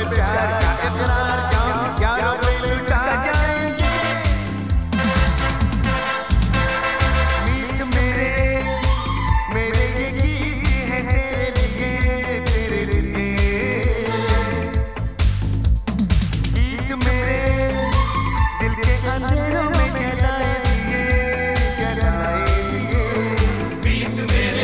प्यार का इकरार जाऊं यारों पे लुटा जाएंगे। मीत मेरे मेरे ये गीत है तेरे लिए तेरे लिए। गीत मेरे दिल के अंधेरों में जलाए दिए जलाए दिए। गीत मेरे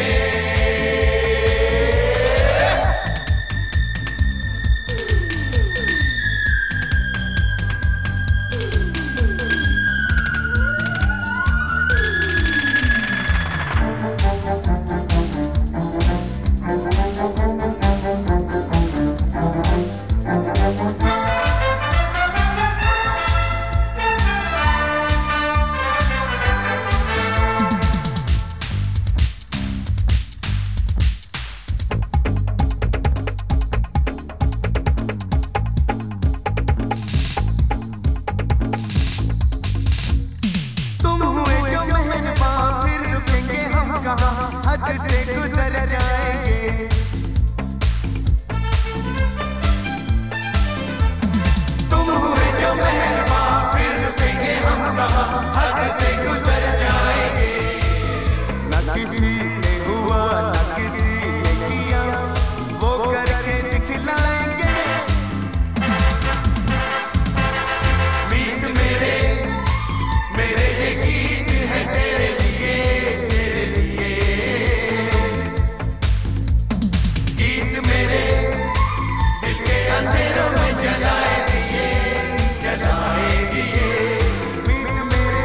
हद से गुजर जाएंगे। तुम हुए जो मेहरबान फिर रुकेंगे हम कहाँ हद से गुजर जाएंगे। न किसी से हुआ न किसी ने किया वो करके दिखलाएंगे। मीत मेरे मेरे ये गीत है तेरे लिए अंधेरों में जलाए दिए जलाए दिए। मीत मेरे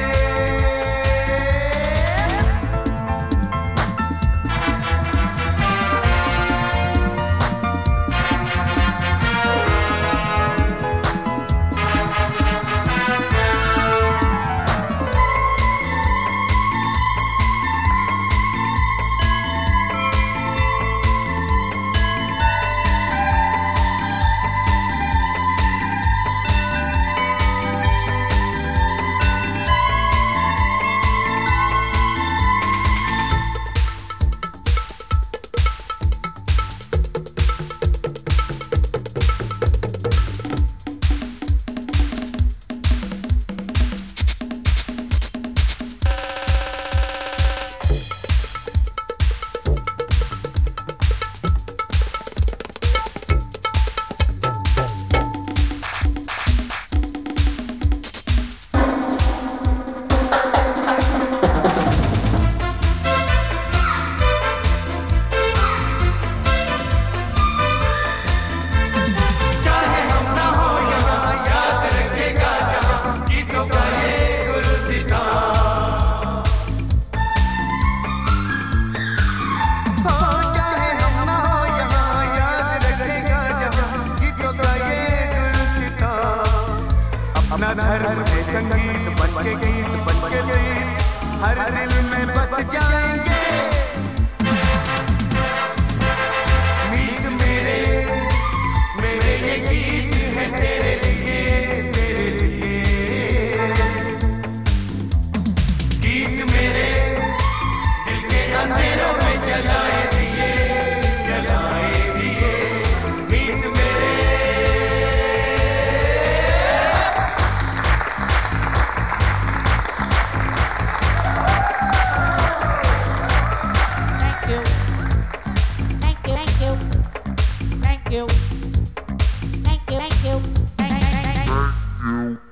अपना धर्म है संगीत बन के गीत बन के गीत हर दिल में बस जाएंगे। मीत मेरे मेरे ये गीत है तेरे लिए तेरे लिए। गीत मेरे दिल के अंधेरों में जलाए दिए जलाए दिए। मीत मेरे Thank you.